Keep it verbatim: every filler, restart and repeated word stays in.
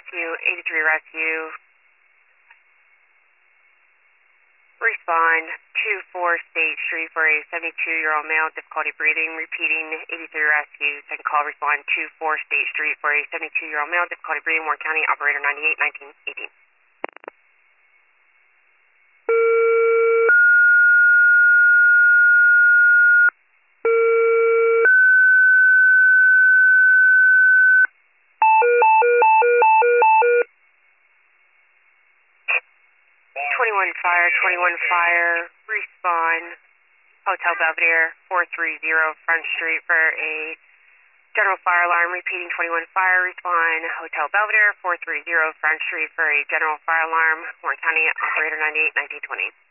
Rescue, eighty-three Rescue. Respond, two four State Street for a seventy-two-year-old male, difficulty breathing. Repeating, eighty-three Rescue. Second call, respond, two four State Street for a seventy-two-year-old male, difficulty breathing, Warren County, operator ninety-eight nineteen eighteen. twenty-one Fire, twenty-one Fire, respond, Hotel Belvedere, four three zero Front Street for a general fire alarm. Repeating, twenty-one Fire, respond, Hotel Belvedere, four three zero Front Street for a general fire alarm, Warren County, operator ninety-eight nineteen twenty.